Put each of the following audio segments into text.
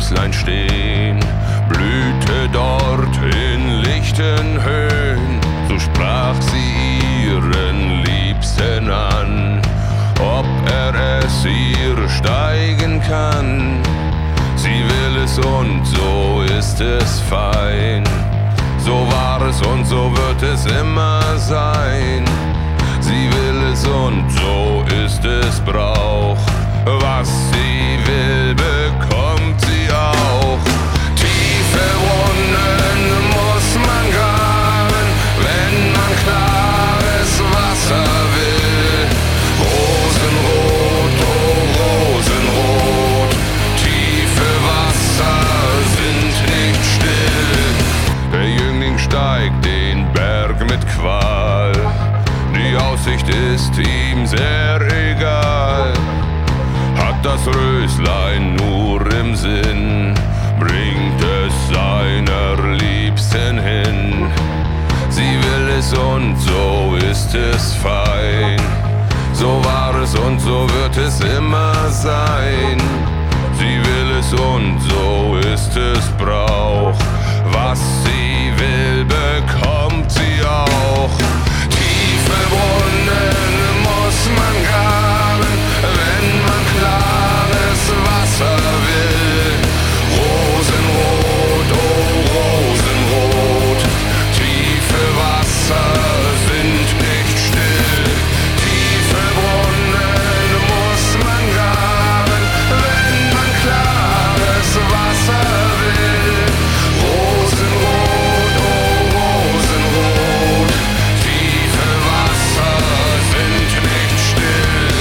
Röslein stehen, blühte dort in lichten Höhen. So sprach sie ihren Liebsten an, ob er es ihr steigen kann. Sie will es und so ist es fein. So war es und so wird es immer sein. Sie will es und so ist es Brauch. Was sie will, bekommt sie auch. Tiefe Brunnen muss man graben, wenn man klares Wasser will. Rosenrot, oh Rosenrot, tiefe Wasser sind nicht still. Der Jüngling steigt den Berg mit Qual, die Aussicht ist ihm sehr egal. Hat das Röslein nur im Sinn, bringt es seiner Liebsten hin. Sie will es und so ist es fein. So war es und so wird es immer sein. Sie will es und so ist es Brauch. Was sie will, bekommt sie auch. Tiefe Brunnen muss man graben, wenn man klares Wasser will. Rosenrot, oh Rosenrot, tiefe Wasser sind nicht still. Tiefe Brunnen muss man graben, wenn man klares Wasser will. Rosenrot, oh Rosenrot, tiefe Wasser sind nicht still.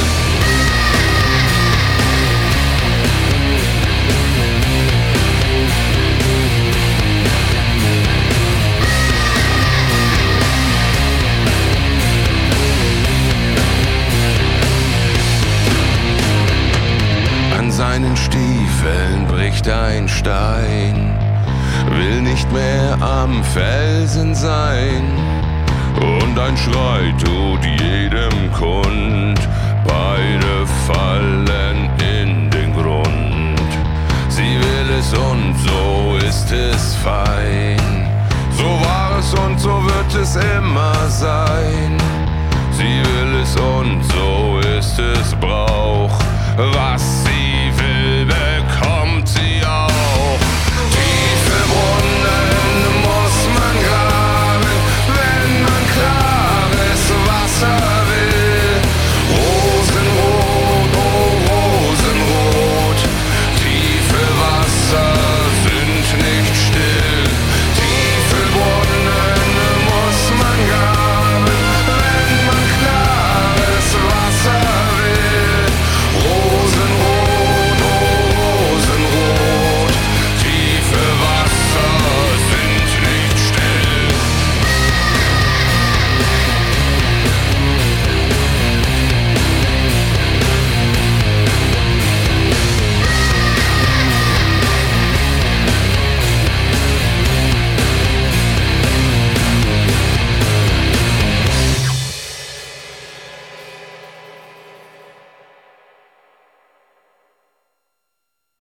An seinen Stiefeln bricht ein Stein, will nicht mehr am Felsen sein. Und ein Schrei tut jedem kund, beide fallen in den Grund. Sie will es und so ist es fein. So war es und so wird es immer sein. Sie will es und so ist es Brauch. Was sie